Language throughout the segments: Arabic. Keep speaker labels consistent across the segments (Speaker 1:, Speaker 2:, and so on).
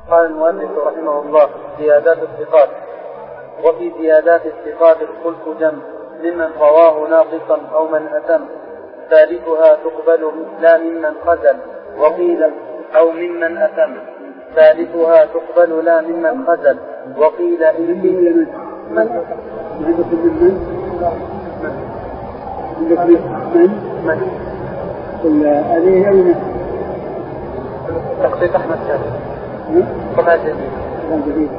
Speaker 1: قال المؤلف رحمه الله: زيادات الثقات. وفي زيادات الثقات الخلف جمع ممن رواه ناقصا أو من أتم، ثالثها تقبل لا ممن خزل، وقيل أو ممن أتم، ثالثها تقبل لا ممن خزل، وقيل إن من
Speaker 2: هذه أين
Speaker 1: تقصيد أحمد شاهد طبعا جديد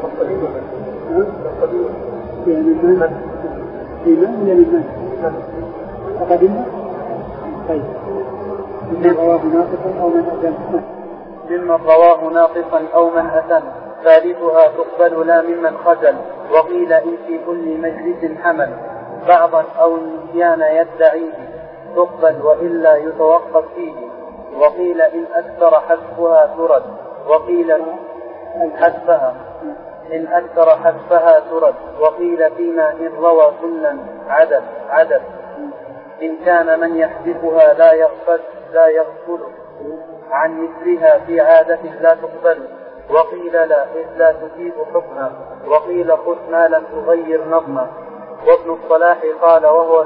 Speaker 2: يعني من ولا من أقدمنا طيب ممن رواه ناقصا أو من أتم،
Speaker 1: ممن رواه ناقصا أو من أتم، ثالثها تقبل لا ممن خزل، وقيل إن في كل مجلس حمل بعضا أو النسيان يدعيه تقبل وإلا يتوقف فيه، وقيل إن أكثر حذفها ترد، وقيل إن أكثر حذفها ترد، وقيل فيما إن روى كلا عدد إن كان من يحذفها لا يغفل عن مثلها في عادة لا تقبل، وقيل لا إذ لا تفيد حكما، وقيل خذ ما لم تغير نظما. وابن الصلاح قال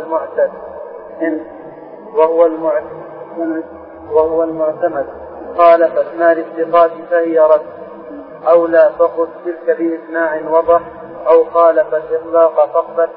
Speaker 1: وهو المعتمد قال فاسمال الثقات فهي رد، أو لا فخذ تلك بإسماع وضح، أو خالف الإطلاق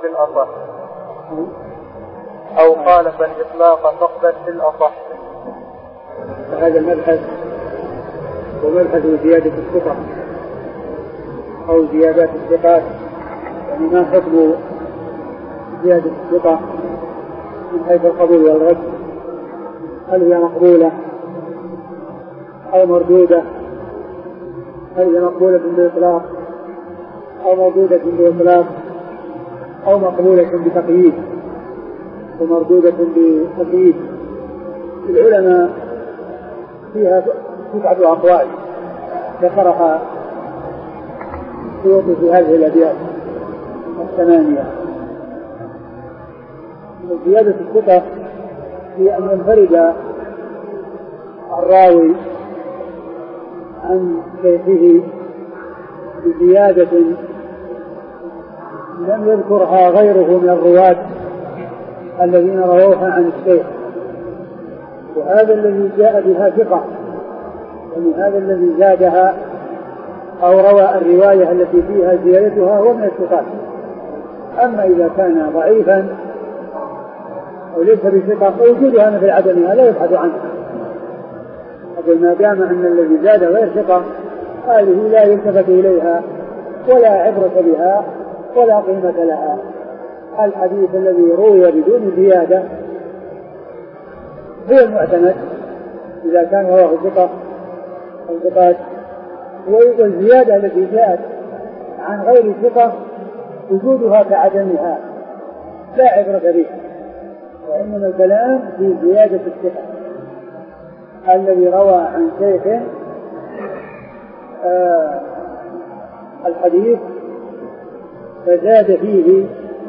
Speaker 1: فاقبل في الأصح.
Speaker 2: هذا المبحث ومبحث زيادة الثقة أو زيادات الثقات، يعني ما حكم زيادة الثقة من حيث القبول والرد؟ هل هي مقبولة أو مردودة؟ هل هي مقبولة بإطلاق أو مردودة بإطلاق أو مقبولة بتقييد ومردودة بتقييد؟ العلماء فيها 9 أقوال ذكرها السيوطي في هذه الأبيات 8. زيادة الثقة هي أن ينفرد الراوي عن شيخه بزيادة لم يذكرها غيره من الرواة الذين رووها عن الشيخ، وهذا الذي جاء بها ثقة، يعني هذا الذي زادها أو روى الرواية التي فيها زيادتها هو من الثقات. أما إذا كان ضعيفا أو ليس بثقة فوجودها مثل عدمها لا يبحث عنها، أقول ما دام أن الذي زاد غير ثقة هذه لا يلتفت إليها ولا عبرة بها ولا قيمة لها. الحديث الذي روي بدون زيادة هو المعتمد إذا كان رواه ثقة أو ثقات، والزيادة التي جاءت عن غير ثقة وجودها كعدمها لا عبرة بها، وإنما الكلام في زيادة الثقة الذي روى عن شيخ الحديث فزاد فيه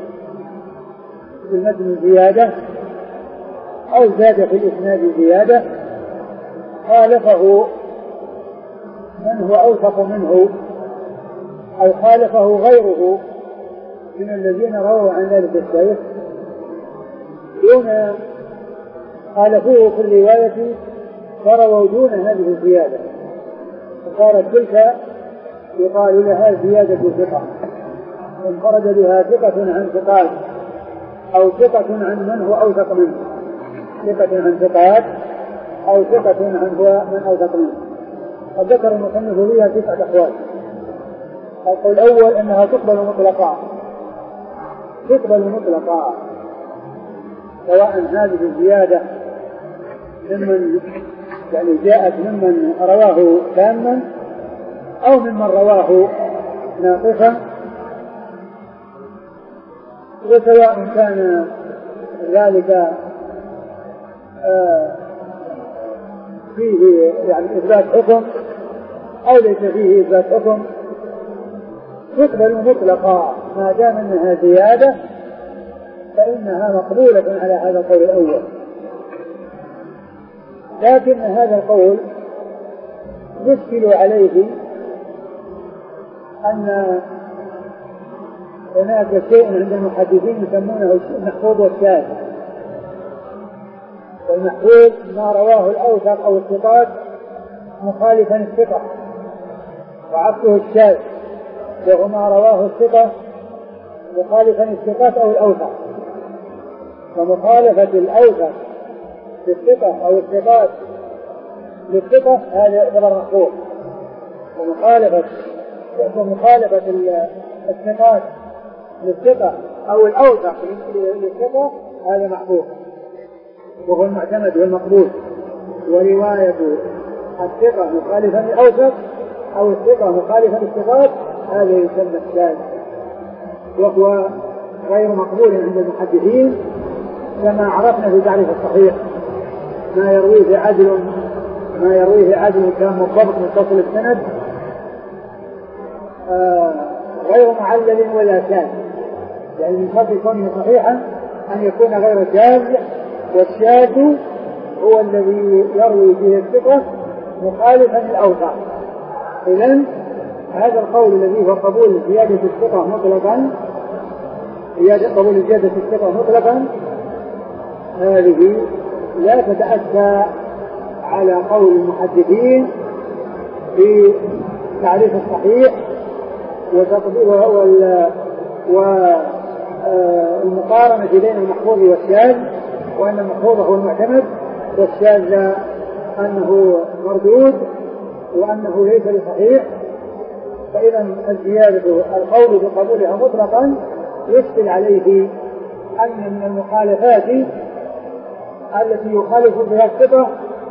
Speaker 2: في المتن زيادة أو زاد في الإسناد زيادة، خالفه من هو أوثق منه أو خالفه غيره من الذين رووا عن ذلك الشيخ دون خالفوه في الرواية فرووا دون هذه الزيادة، فصارت تلك يقال لها زيادة ثقة، انفرد بها ثقة عن ثقات أو ثقة عن من هو أوثق منه، ثقة عن ثقات أو ثقة عن هو من أوثق منه. قد ذكر المصنف فيها 9 أقوال. القول الأول أنها تقبل مطلقا سواء هذه الزيادة ممن يعني جاءت ممن رواه تاما أو ممن رواه ناقصا، وسواء كان ذلك فيه يعني إثبات حكم أو ليس فيه إثبات حكم، تقبل مطلقا ما دام أنها زيادة فإنها مقبولة على هذا القول الأول. لكن هذا القول يشكل عليه أن هناك شيء عند المحدثين يسمونه المحفوظ والشاذ. والمحفوظ ما رواه الأوثق أو الثقات مخالفا الثقة، وعكسه الشاذ وهو ما رواه الثقة مخالفا الثقات أو الأوثق. فمخالفة الأوثق للثقة أو الثقات للثقة هذا يعتبر محفوظ، ومخالفة الثقات للثقة أو الأوثق للثقة هذا محفوظ وهو المعتمد والمقبول. ورواية الثقة مخالفا للأوثق أو الثقة مخالفا للثقات هذا يسمى الشاذ، وهو غير مقبول عند المحدثين كما عرفنا في تعريف الصحيح. ما يرويه عدل كان مضبط متصل السند غير معلل ولا شاذ، يعني من شرط كونه صحيحا أن يكون غير شاذ، والشاذ هو الذي يروي به الثقة مخالفا للأوثق. إذن هذا القول الذي هو قبول زيادة الثقة مطلقا، قبول زيادة الثقة مطلقا، هذه لا تتأتى على قول المحدثين في تعريف الصحيح والمقارنة بين المحفوظ والشاذ، وأن المحفوظ هو المعتمد والشاذ أنه مردود وأنه ليس بصحيح. فإذا الزيادة القول بقبولها مطلقا يشكل عليه أن من المخالفات التي يخالف بها الثقة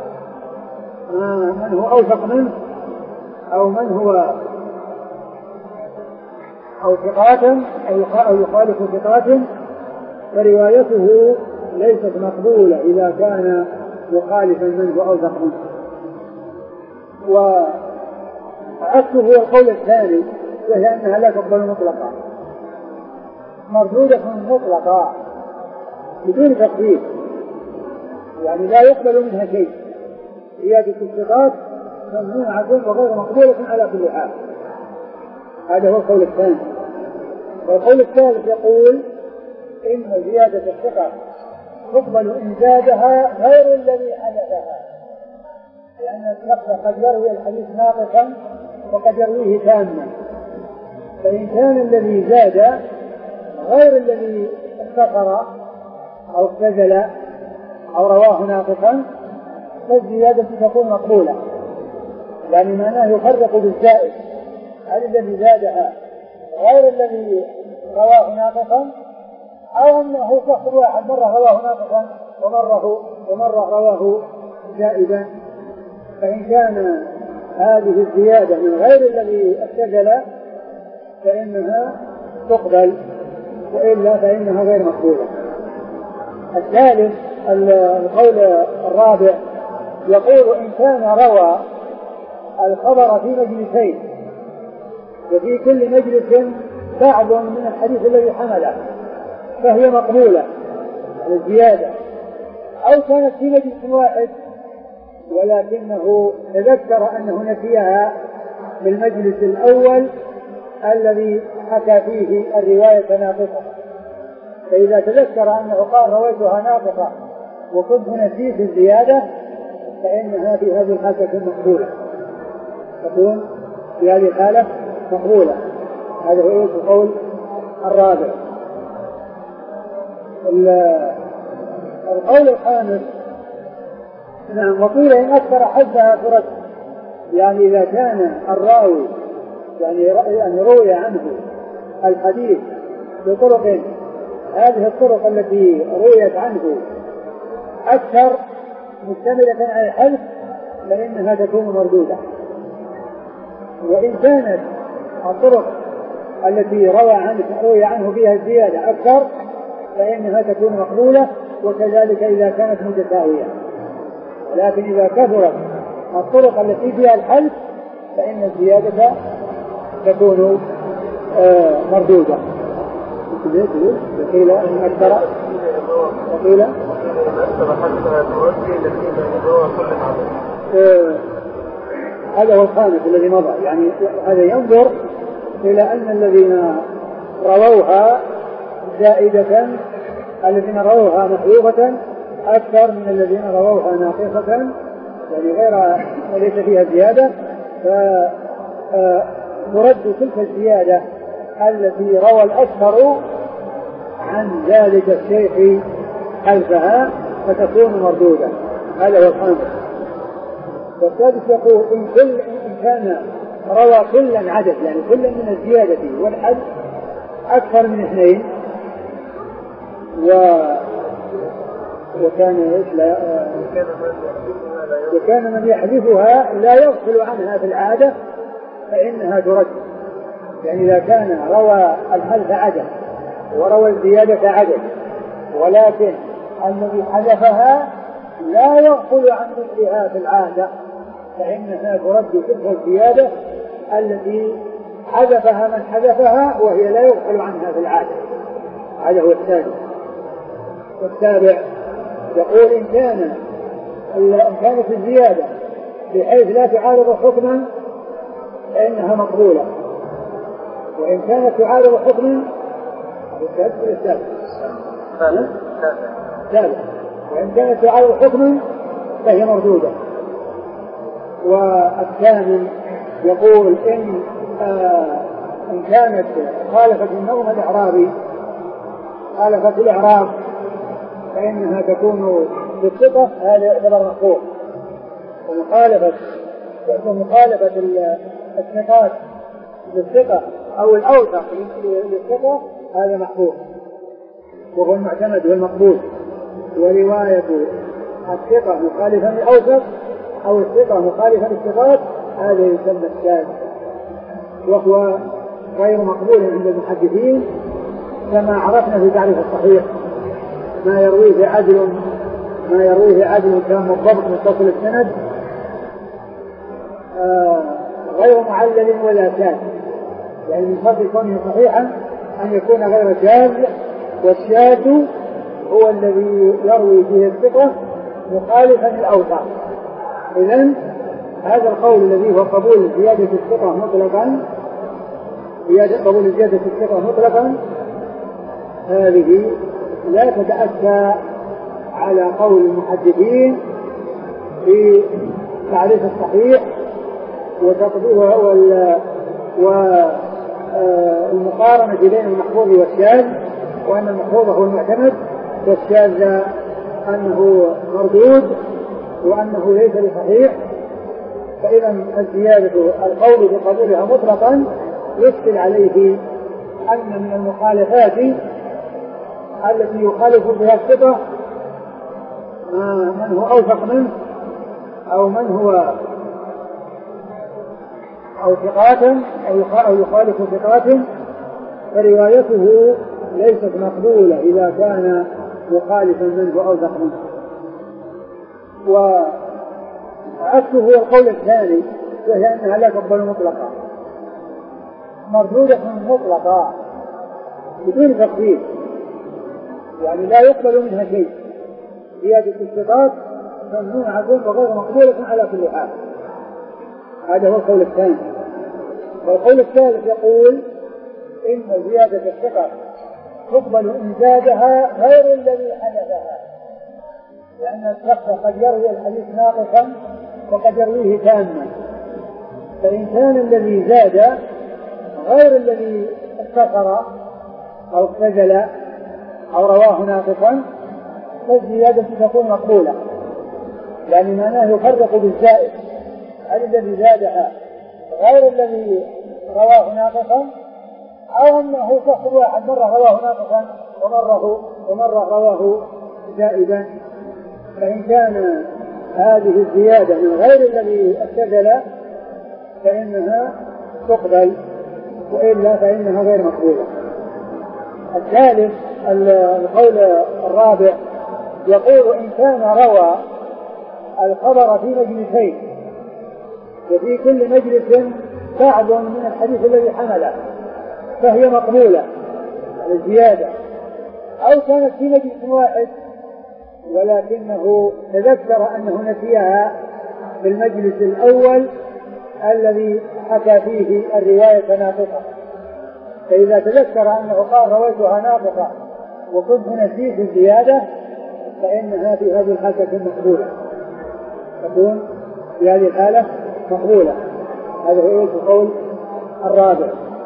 Speaker 2: من هو أوثق منه أو من هو أو ثقاتا أو يخالف ثقات، فروايته ليست مقبولة إذا كان مخالفا منه أو أوثق منه. وعكسه هو القول الثاني، وهي أنها لا تقبل مطلقا، مردودة مطلقة بدون تقدير، يعني لا يقبل منها شيء. زيادة الثقات ممنوعة وغير مقبولة على كل حال. هذا هو القول الثاني. والقول الثالث يقول إن زيادة الثقة تقبل إن زادها غير الذي حدثها، لأن الشخص قد يروي الحديث ناقصا وقد يرويه تاما، فإن كان الذي زاد غير الذي اختصر أو اختزل أو رواه ناقصا فالزيادة تكون مقبولة، يعني معناه يفرق بالزائد، هل الذي زادها غير الذي رواه ناقصا أو أنه شخص واحد مرة رواه ناقصا ومرة رواه زائدا. فإن كان هذه الزيادة من غير الذي اختزل فإنها تقبل، وإلا فإنها غير مقبولة. الثالث القول الرابع يقول إن كان روى الخبر في مجلسين وفي كل مجلس بعض من الحديث الذي حمله فهي مقبولة الزيادة، أو كانت في مجلس واحد ولكنه تذكر أنه نسيها في المجلس الأول الذي حكى فيه الرواية ناقصة، فإذا تذكر أنه قال رويتها ناقصة وكنت نسيت الزيادة فإنها في هذه الحالة تكون مقبولة، تكون في هذه الحالة مقبولة. هذا هو القول الرابع. القول الخامس نعم وقيل إن أكثر حدها فرد، يعني إذا كان الراوي يعني روي عنه الحديث بطرق، هذه الطرق التي رويت عنه أكثر مشتملة على الحدث فإنها تكون مردودة، وإن كانت الطرق التي روي عنه فيها الزيادة أكثر فإنها تكون مقبولة، وكذلك إذا كانت متساوية. لكن إذا كثرت الطرق التي فيها الحدث فإن الزيادة تكون مردودة. وقيل إن أكثر وقيل هذا هو الخامس الذي مضى، يعني هذا ينظر إلى أن الذين رووها زائدة، الذين رووها محذوفة أكثر من الذين رووها ناقصة، يعني غير وليس فيها زيادة، فترد تلك الزيادة التي روى الأكثر عن ذلك الشيخ خلفها فتكون مردودة. هذا هو الخامس. والسادس يقول إن كان روى كلا عدد، يعني كلا من الزيادة والحد أكثر من 2 وكان من يحذفها لا يغفل عنها في العادة فإنها ترد. يعني إذا كان روى الحذف عدد وروى الزيادة عدد، ولكن الذي حذفها لا يغفل عن مثلها في العادة فإنها ترد تلك الزيادة التي حذفها من حذفها وهي لا يغفل عنها في العادة. هذا هو الثاني. والسابع يقول إن كانت الزيادة بحيث لا تعارض حكما فإنها مقبولة، وإن كانت تعارض حكما وإن كانت تعارض حكما فهي مردودة. والثامن يقول إن كانت خالفت النوم الإعرابي، خالفت الإعراب فإنها تكون بالثقة، هذا يعتبر مقبول. ومخالفة الثقات للثقة أو الأوثق للثقة هذا محفوظ وهو المعتمد والمقبول. ورواية الثقة مخالفا للأوثق أو الثقة مخالفا للثقات هذا يسمى الشاذ، وهو غير مقبول عند المحدثين كما عرفنا في تعريف الصحيح. ما يرويه عدل تام الضبط متصل السند غير معلل ولا شاذ، يعني من شرط كونه صحيحا أن يكون غير شاذ، والشاذ هو الذي يروي فيه الثقة مخالفا للأوثق. إذن هذا القول الذي هو قبول زيادة الثقة مطلقا هذه لا تتأتى على قول المحدثين في تعريف الصحيح والمقارنة بين المحفوظ والشاذ، وأن المحفوظ هو المعتمد والشاذ أنه مردود وأنه ليس بصحيح. فإذا الزيادة القول بقبولها مطلقا يشكل عليه أن من المخالفات التي يخالف بها الثقة من هو أوثق منه أو من هو أو ثقات أو يخالف ثقات، فروايته ليست مقبولة إذا كان مخالفا منه أو أوثق منه. وعكسه هو القول الثاني، وهي أنها لا تقبل مطلقا، مردودة مطلقة بدون تقدير، يعني لا يقبل منها شيء. زيادة الثقات ممنوعة وغير مقبولة على كل حال. هذا هو القول الثاني. والقول الثالث يقول إن زيادة الثقة تقبل إن زادها غير الذي حدثها، لأن الشخص قد يروي الحديث ناقصا وقد يرويه تاما، فإن كان الذي زاد غير الذي اختصر أو اختزل أو رواه ناقصا فالزيادة تكون مقبولة، لأن معناه يفرق بالزائد، هل الذي زادها غير الذي رواه ناقصا أو أنه شخص واحد مرة رواه ناقصا ومرة رواه زائدا. فإن كان هذه الزيادة من غير الذي اختزل فإنها تقبل، وإلا فإنها غير مقبولة. الثالث القول الرابع يقول إن كان روى الخبر في مجلسين وفي كل مجلس بعض من الحديث الذي حمله فهي مقبولة الزيادة، أو كانت في مجلس واحد ولكنه تذكر أنه نسيها في المجلس الأول الذي حكى فيه الرواية ناقصة فإذا تذكر أنه قال رويتها ناقصة وكنت نسيت الزيادة فإنها في هذه الحالة تكون مقبولة، تكون في هذه الحالة مقبولة. هذا هو القول الرابع.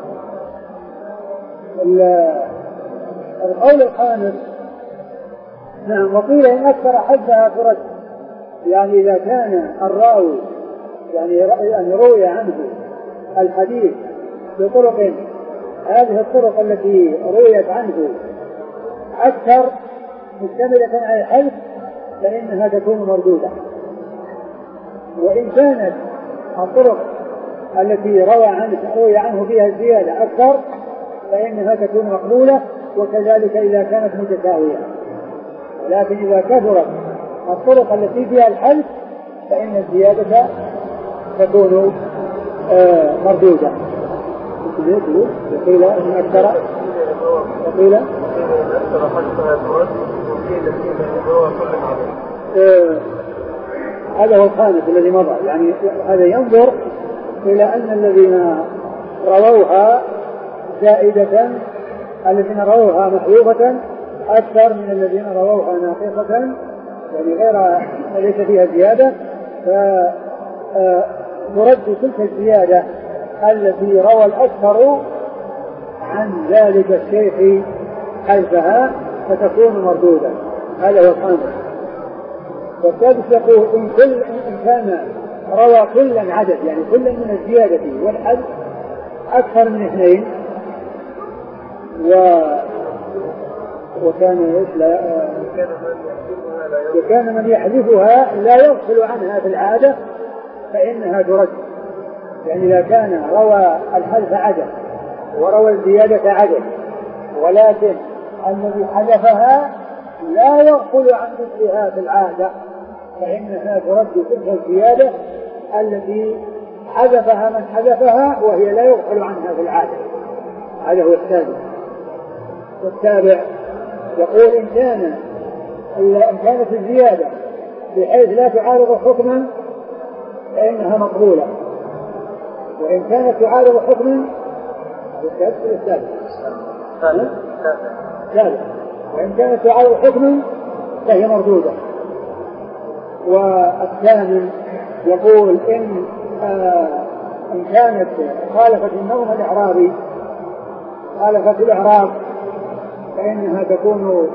Speaker 2: القول الخامس نعم وقيل إن أكثر حدها ترد، يعني إذا كان الراوي يعني روي عنه الحديث بطرق هذه الطرق التي رويت عنه أكثر مشتملة على الحديث فإنها تكون مردودة. وإن كانت الطرق التي روي عنه فيها الزيادة أكثر فإنها تكون مقبولة، وكذلك إذا كانت متساوية. لكن إذا كثرت الطرق التي فيها الحديث فإن الزيادة تكون مردودة. وقيل إن أكثر وقيل هذا هو الخامس الذي مضى، يعني هذا ينظر إلى أن الذين رووها زائدة الذين رووها محذوفة أكثر من الذين رووها ناقصة، يعني غير ليس فيها زيادة، فترد تلك الزيادة التي روى الأكثر عن ذلك الشيخ خلفها فتكون مردودة. هذا هو الخامس. والسادس يقول إن كان روى كلا عدد، يعني كلا من الزيادة والحد أكثر من اثنين وكان من يحذفها لا يغفل عنها في العادة فإنها ترد. يعني إذا كان روى الحذف عدد وروى الزيادة عدد ولكن الذي حذفها لا يغفل عن مثلها في العادة فإنها ترد تلك الزيادة التي حذفها من حذفها وهي لا يغفل عنها في العادة. هذا هو السادس. والسابع يقول إن كانت الزيادة بحيث لا تعارض حكما فإنها مقبولة، وإن كانت تعارض حكما وإن كانت تعارض حكما فهي مردودة. والثامن يقول إن كانت خالفت النوم الإعرابي خالفت الإعراب فإنها تكون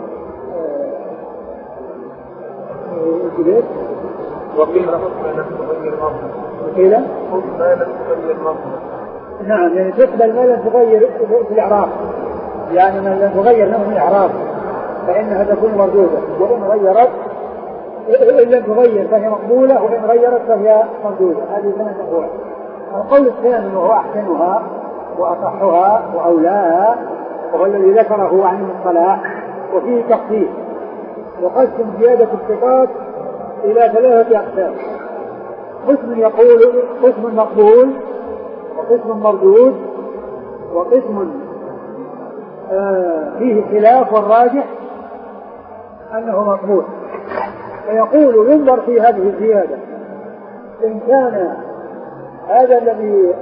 Speaker 1: وقيل حكم لم تغير مصر.
Speaker 2: وقيل
Speaker 1: حكم لم تغير مصر.
Speaker 2: نعم، يعني تقبل ما لم تغير في الإعراب، يعني من لم تغير نوم الإعراب فإنها تكون مردودة، وإن غيرت إن لم تغير فهي مقبولة، وإن غيرت فهي مردودة. هذه ثلاث أقوال. القول الثاني وهو أحسنها وأصحها وأولاها وهو الذي ذكره عن الصلاح، وفيه تخفيف وقسم زيادة الثقات إلى ثلاثة أقسام. قسم يقول قسم مقبول وقسم مردود وقسم فيه خلاف والراجح أنه مقبول. فيقول ينظر في هذه الزيادة إن كان هذا الذي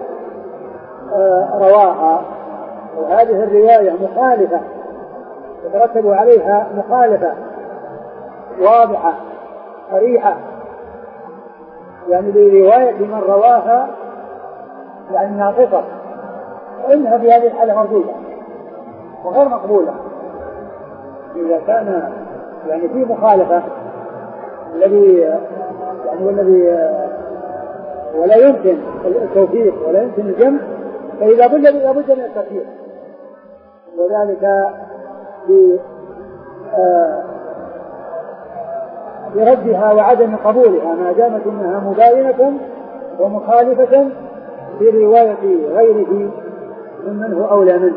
Speaker 2: رواها وهذه الرواية مخالفة يترتب عليها مخالفة واضحة صريحة، يعني لرواية من رواها يعني ناقصة، فإنها في هذه الحالة مردودة وغير مقبولة. إذا كان يعني في مخالفة الذي يعني والذي ولا يمكن التوفيق ولا يمكن الجمع فإذا بد من التوفيق، وذلك بردها وعدم قبولها ما دامت انها مباينة ومخالفة في رواية غيره ممن هو أولى منه.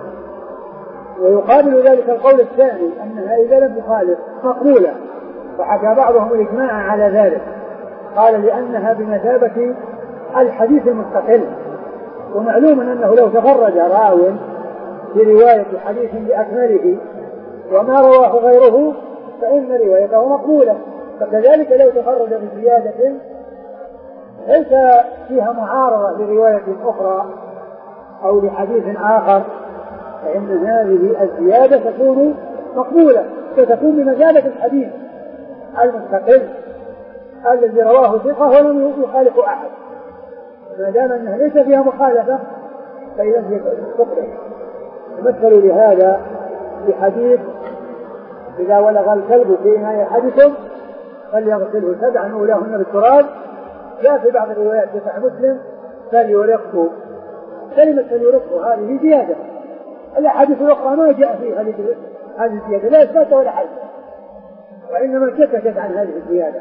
Speaker 2: ويقابل ذلك القول الثاني أنها إذا لم تخالف مقبولة، وحكى بعضهم الإجماع على ذلك، قال لأنها بمثابة الحديث المستقل، ومعلوم أنه لو تفرد راو في رواية حديث بأكمله وما رواه غيره فإن روايته مقبولة، فكذلك لو تفرد بزيادة ليس فيها معارضة لرواية أخرى أو لحديث آخر فإن هذه الزيادة تكون مقبولة، فتكون بمثابة الحديث المستقل الذي رواه ثقة ولم يخالف أحد. ما دام أنها ليس فيها مخالفة فإذا هي تقبل. مثلوا لهذا بحديث إذا ولغ الكلب في إناء أحدكم فليغسله 7 أولاهن بالتراب. جاء في بعض الروايات في صحيح مسلم فليرقه. كلمة فليرقه هذه زيادة. الأحاديث الأخرى ما جاء في هذه الزيادة لا إثبات ولا حل، وإنما سكتت عن هذه الزيادة.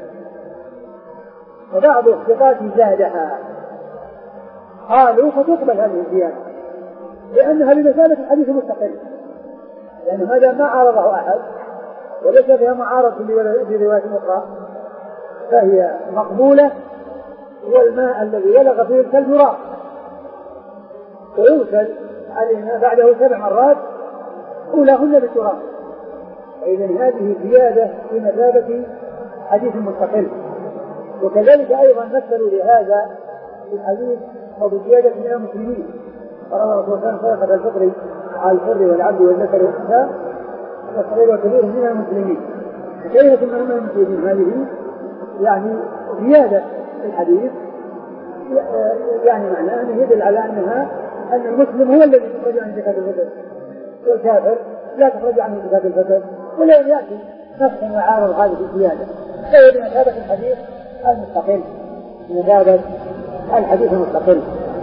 Speaker 2: وبعض الثقات زادها قالوا فتقبل هذه الزيادة لأنها بمثابة الحديث المستقل، لأن هذا ما عارضه أحد وليس فيها معارض في رواية أخرى فهي مقبولة. والماء الذي ولغ فيه الكلب يراق ويغسل عليها بعده 7 مرات أولاهن بالتراب. فإذا هذه زيادة في مثابة حديث مستقل. وكذلك أيضا مثلوا لهذا الحديث أو بزيادة من المسلمين. قال الله صلى الله عليه وسلم صدقة الفطر على الحر والعبد والذكر والأنثى والصغير والكبير من المسلمين. كلمة من المسلمين هذه يعني زيادة في الحديث، يعني معناه أنه يدل على أن المسلم هو الذي تخرج عن زكاة الفطر، والكافر لا تخرج عنه زكاة الفطر، ولا يأتي نفس وعارض هذه الزيادة. فهي بمثابة الحديث المستقل، بمثابة الحديث المستقل.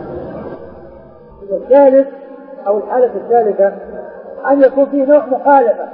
Speaker 2: والثالث أو الحالة الثالثة أن يكون فيه نوع مخالفة،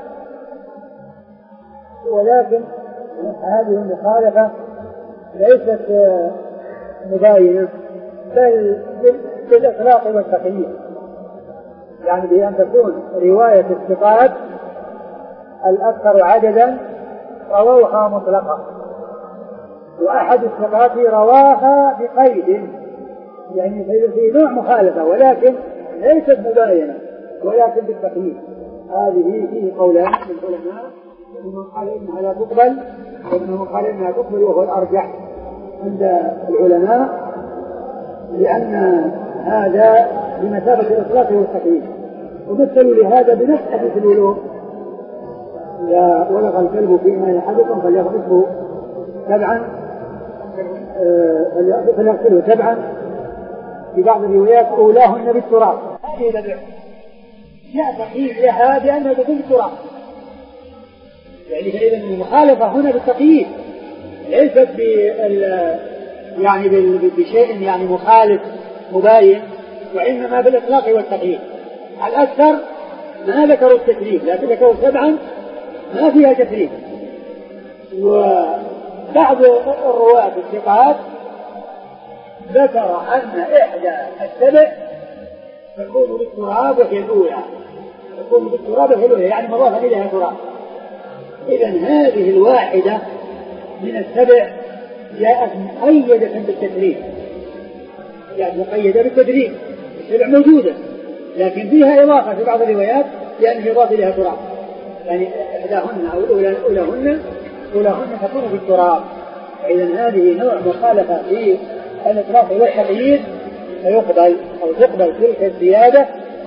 Speaker 2: ولكن هذه المخالفة ليست مباينة بل بالإطلاق والتقييد، يعني بأن تكون رواية الثقات الأكثر عددا رووها مطلقة، وأحد الثقات رواها بقيد، يعني في نوع مخالفة ولكن ليست مباينة ولكن بالتقييد. هذه فيه قولان للعلماء، منهم قال إنها لا تقبل ومنهم قال إنها تقبل، وهو الأرجح عند العلماء لأن هذا بمثابة الإطلاق والتقييد. ومثلوا لهذا بنفس حديث الولوغ إذا ولغ الكلب في إناء أحدكم فليغسله 7 فليغسله 7 في بعض الروايات أولاهن بالتراب. هذه البدع جاء تقييد لها بأنها تكون بالتراب، يعني فإذا المخالفة هنا بالتقييد ليست يعني بشيء يعني مخالف مباين، وإنما بالإطلاق والتقييد. الأكثر ما ذكروا التكليف لكن ذكروا 7 ما فيها تكليف. وبعض الرواة الثقات ذكر أن إحدى السبع تكون بالتراب وهي الأولى، تكون بالتراب وهي الأولى يعني مضافا إليها تراب. إذن هذه الواحدة من السبع جاءت مقيدة بالتدريب، يعني مقيدة بالتدريب، السبع موجودة لكن فيها إضافة في بعض الروايات لأنه إضافة إليها تراب، يعني إحداهن أو أولاهن تكون بالتراب. إذن هذه نوع مخالفة في الإطلاق والتقييد فيقبل أو تقبل تلك الزيادة،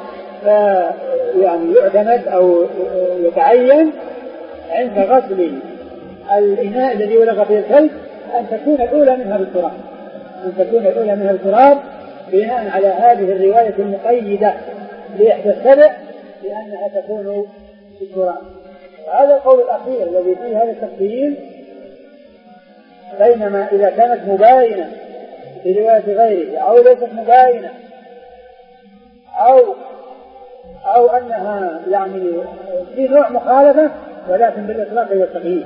Speaker 2: يعني يعتمد أو يتعين عند غسل الإناء الذي ولغ فيه الكلب أن تكون الأولى منها بالتراب، أن تكون الأولى منها بالتراب بناء على هذه الرواية المقيدة لإحدى السبع لأنها تكون بالتراب. هذا القول الأخير الذي فيه هذا التفصيل، بينما إذا كانت مباينة في رواية غيره أو ليست مباينة أو أنها يعني في نوع مخالفة ولكن بالإطلاق والتقييد،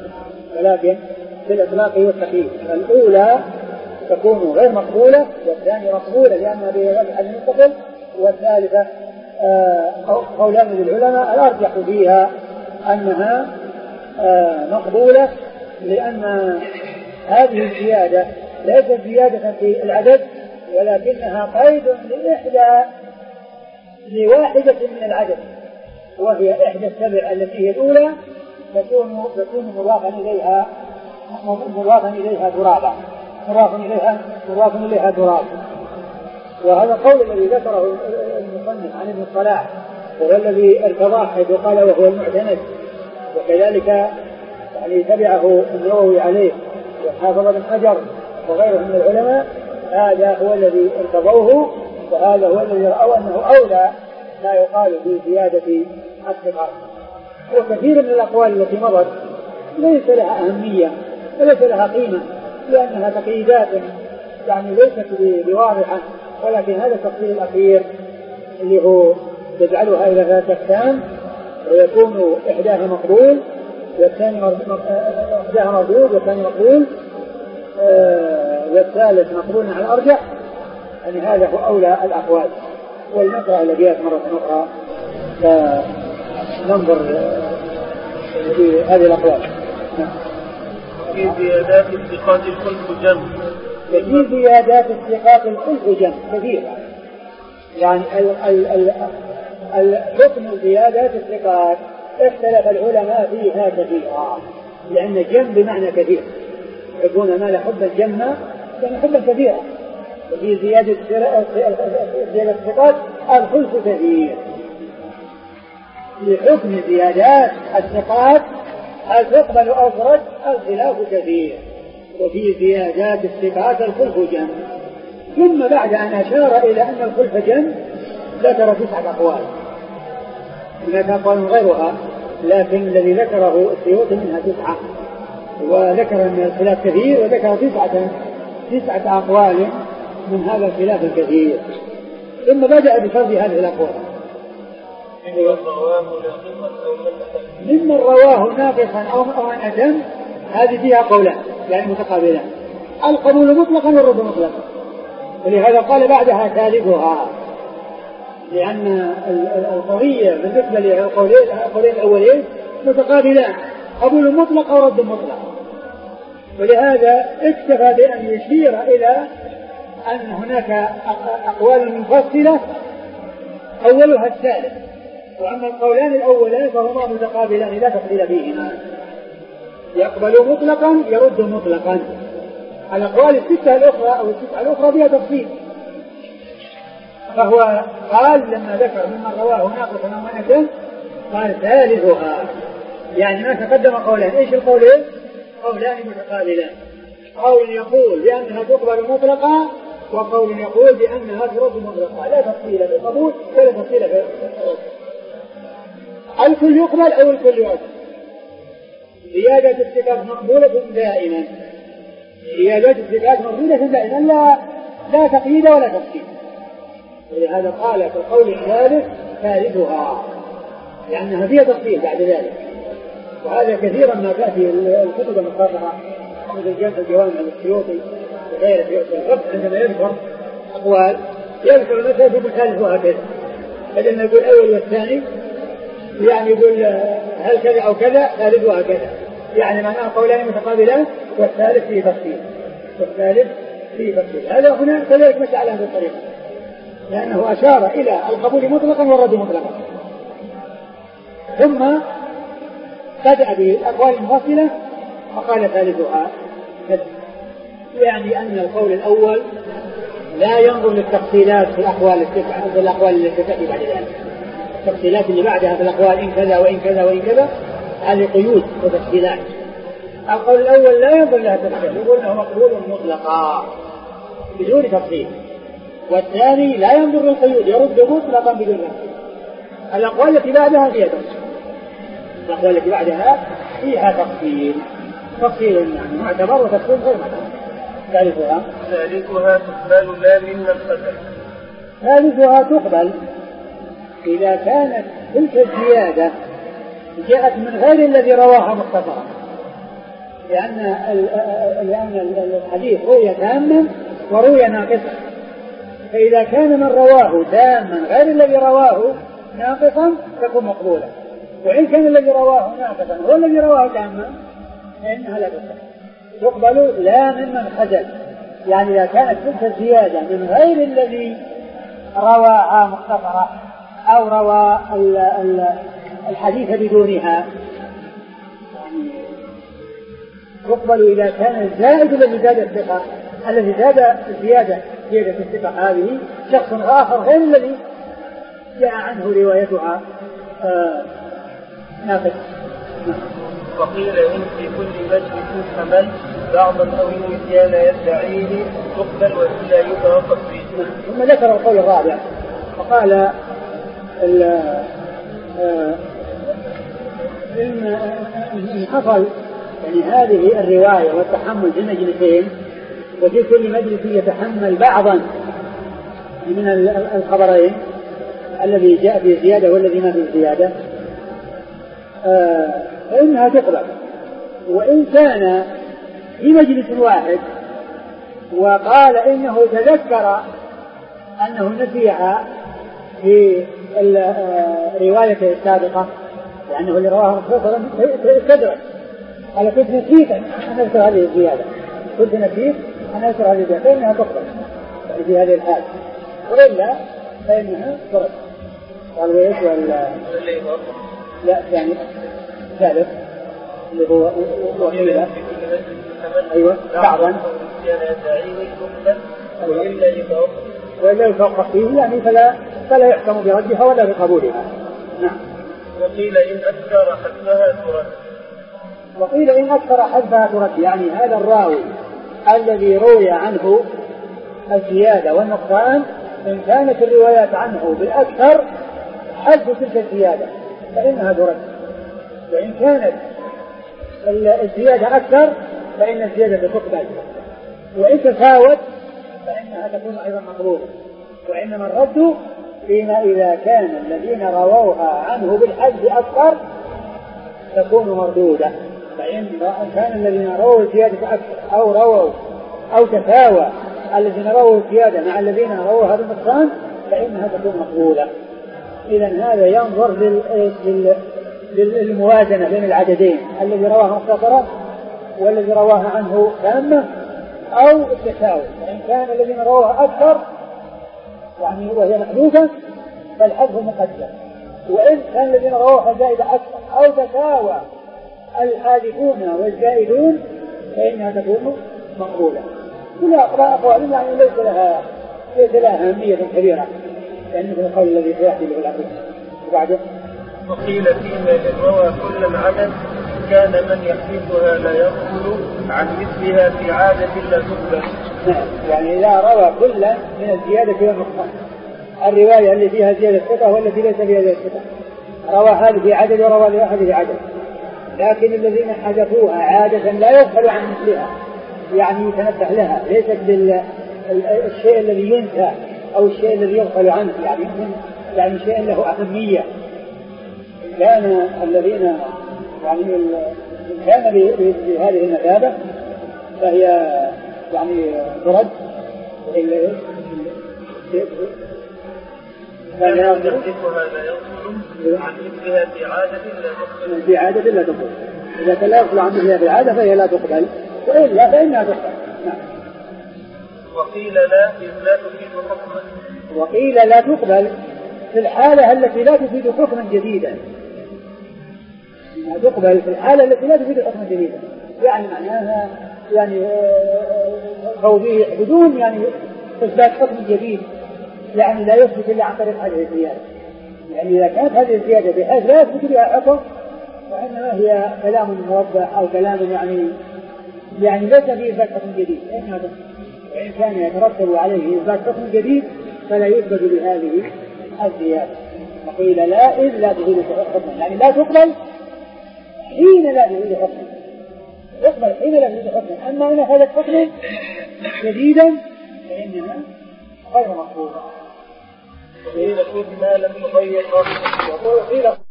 Speaker 2: الأولى تكون غير مقبولة والثانية مقبولة لأنها برواية الحديث المستقل، والثالثة قولان للعلماء الأرجح فيها أنها مقبولة لأن هذه الزيادة ليست زيادة في العدد ولكنها قيد لواحدة من العدد، وهي إحدى السبع التي هي الأولى تكون مضافا إليها ترابا. وهذا القول الذي ذكره المصنف عن ابن الصلاح وهو الذي ارتضاه حيث قال وهو المعتمد، وكذلك يعني تبعه النووي عليه وحافظ بن حجر وغيره من العلماء، هذا هو الذي ارتضوه، وهذا هو الذي رأوا أنه أولى ما يقال في زيادة الثقات. وكثير من الأقوال التي مضت ليس لها أهمية وليس لها قيمة، لأنها تقييدات يعني ليست بواضحة، ولكن هذا التفصيل الأخير اللي هو يجعلها إلى ذات أقسام، ويكون إحداها مقبول والثاني مقبول والثالث مقبول على الأرجح، يعني هذا هو أولى الأقوال. والنقرأ الأبيات مرة أخرى فننظر في هذه الأقوال.
Speaker 1: في زيادات الثقات الخلف جمع.
Speaker 2: في زيادات الثقات الخلف جمع كثيرة، يعني الحكم زيادات الثقات اختلف العلماء فيها كثيرا، لأن جمع بمعنى كثير، يحبون ما لا حبا جما يعني حبا كثيرا. وفي زيادة الثقات الخلف كثير. في حكم زيادات الثقات هل تقبل أو ترد الخلاف كثير، وفي زيادات الثقات الخلف جم. ثم بعد أن أشار إلى أن الخلف جم ذكر 9 أقوال، هناك أقوال غيرها لكن الذي ذكره السيوطي منها 9، وذكر أن الخلاف كثير وذكر 9 أقوال من هذا الخلاف الكثير. ثم بدأ بفرض هذه الأقوال ممن رواه ناقصا أو من أتم، هذه فيها قولان يعني متقابلان، القبول مطلقا والرد مطلقا، ولهذا قال بعدها ثالثها، لأن القضية بالنسبة للقولين الأولين متقابلان، قبول مطلق أو رد مطلق. ولهذا اكتفى بأن يشير إلى أن هناك أقوال منفصلة أولها الثالث، وأما القولان الأولان فهما متقابلان لا تفصيل فيهما، يقبل مطلقا يرد مطلقا. الأقوال 6 الأخرى أو 9 الأخرى فيها تفصيل، فهو قال لما ذكر ممن رواه ناقصا أو منعا قال ثالثها، يعني ما تقدم قولان. إيش القولين؟ قولان متقابلان، قول يقول بأنها تقبل مطلقا، وقول يقول بأنها ترد مطلقا، لا تفصيل في القبول ولا تفصيل في الرد. الكل يقبل أو الكل يرد. زيادة الثقات مقبولة دائما، زيادة الثقات مقبولة دائما، لا تقييد ولا تفصيل. ولهذا قال في القول الثالث ثالثها، لأنها فيها تفصيل بعد ذلك. وهذا كثيرا ما تأتي الكتب المخاطرة مثل الجوامع السيوطي وغيره في الفقه، عندما يذكر أقوال يذكر مثلا يقول ثالثها كذا، بدل ما يقول الأول والثاني يعني يقول هل كذا أو كذا ثالثها كذا، يعني معناه قولان متقابلان والثالث فيه تفصيل والثالث فيه تفصيل. هذا هنا كذلك مشى على هذه الطريقة، لأنه أشار إلى القبول مطلقا والرد مطلقا، ثم بدأ بالأقوال المفصلة وقال ثالثها، يعني أن القول الأول لا ينظر للتفصيلات في الأقوال التي تأتي بعد ذلك، التفصيلات اللي بعدها في الأقوال إن كذا وإن كذا وإن كذا، هذه قيود وتفصيلات. القول الأول لا ينظر لها تفصيل، يقول أنه مقبول مطلقا بدون تفصيل، والثاني لا ينظر للقيود، يرد مطلقا بدون تفصيل. الأقوال التي بعدها فيها تفصيل، الأقوال التي بعدها فيها تفصيل يعني معتبر وتفصيل غير معتبر. ثالثها
Speaker 1: تقبل لا ممن ختم.
Speaker 2: ثالثها تقبل إذا كانت تلك الزيادة جاءت من غير الذي رواها مختصرا، لأن الحديث روي تاما وروي ناقصا، فإذا كان من رواه تاما غير الذي رواه ناقصا تكون مقبولة، وإن كان الذي رواه ناقصا هو الذي رواه تاما فإنها لا تقبل لا ممن خجل، يعني إذا كانت تلك الزيادة من غير الذي رواها مختصرة أو روى الحديث بدونها، يعني يقبل إذا كان الزائد الذي زاد الثقة، الذي زاد زيادة الثقة هذه شخص آخر غير الذي جاء عنه روايتها ناقص.
Speaker 1: وقيل إن في كل مجلس حمل بعضا أو النسيان يدعيه تقبل وإلا يتوقف فيه.
Speaker 2: ثم ذكر القول الرابع وقال إن حصل يعني هذه الرواية والتحمل في المجلسين وفي كل مجلس يتحمل بعضا من الخبرين الذي جاء في الزيادة والذي ما في الزيادة فإنها تقبل. وإن كان في مجلس واحد وقال إنه تذكر أنه نسيها في روايته السابقة لأنه اللي رواه مختصرا استدرك قال كنت نسيت أن أذكر هذه الزيادة كنت نسيت أن أذكر هذه الزيادة فإنها تقبل في هذه الحال وإلا فإنها ترد. قال وإيش لا يعني ثالث اللي هو وقيلة أيوة بعضا وإلا يتوقف فيه يعني فلا يحكم بردها ولا بقبولها. نعم.
Speaker 1: وقيل إن أكثر حذفها ترد.
Speaker 2: وقيل إن أكثر حذفها ترد يعني هذا الراوي الذي روي عنه الزيادة والنقصان إن كانت الروايات عنه بالأكثر حذف تلك الزيادة فإنها ترد. وإن كانت الزيادة أكثر فإن الزيادة تقبل وإن تساوت فإنها تكون أيضا مقبولة. وإنما الرد فيما إذا كان الذين رووها عنه بالحذف أكثر تكون مردودة. فإن كان الذين رووا الزيادة أكثر أو رووا أو تساوى الذين رووا الزيادة مع الذين رووها بالنقصان فإنها تكون مقبولة. إذن هذا ينظر للموازنة بين العددين الذي رواه مختصرا والذي رواه عنه تامة أو التساوي. فإن كان الذين رواه أكثر يعني وهي محذوفة فالحذف مقدم. وإن كان الذين رواه زائدة أكثر أو تساوى الحادثون والزائدون فإنها تكون مقبولة. كلها أقوال يعني ليس لها أهمية كبيرة يعني مثل القول الذي سيأتي به الأخير. وبعده
Speaker 1: وقيل فيما روى كل عدد كان من يحدثها لا يقبل عن مثلها في عادة لا تقبل.
Speaker 2: يعني إذا روى كل من الزيادة والنقصان الرواية اللي فيها زيادة ثقة والتي ليس فيها زيادة ثقة روى هذه في عدد وروى لأحد في عدد لكن الذين حدثوها عادة لا يقبل عن مثلها يعني يتنبه لها ليست بالشيء الذي ينسى أو الشيء الذي يغفل عنه يعني شيء له أهمية. كان الذين يعني كان بهذه المثابة فهي يعني ترد
Speaker 1: كان يحدثها لا يغفل عن مثلها في عادة لا تقبل.
Speaker 2: في عادة لا تقبل. إذا كان لا يغفل عن مثلها في عادة فهي لا تقبل وإلا فإنها تقبل. نعم.
Speaker 1: وقيل لا إذ لا تفيد حكما.
Speaker 2: وقيل لا تقبل في الحالة التي لا تفيد حكما جديدا. تقبل في الحالة التي لا تفيد حكما جديدا يعني معناها يعني توضيح بدون يعني إثبات حكم جديد يعني لا يثبت إلا عن طريق هذه الزيادة. يعني إذا كانت هذه الزيادة بحيث لا يثبت بها حكم وإنما هي كلام موضح أو كلام يعني ليس فيه إثبات حكم جديد وإن كان يترتب عليه إثبات حكم جديد فلا يثبت بهذه الزيادة. وقيل لا إذ لا تفيد حكما يعني لا تقبل حين لا تفيد حكما تقبل حين لا تفيد حكما أما إن هذا الحكم جديدا فإنها غير مقبولة.
Speaker 1: وقيل ما لم يغير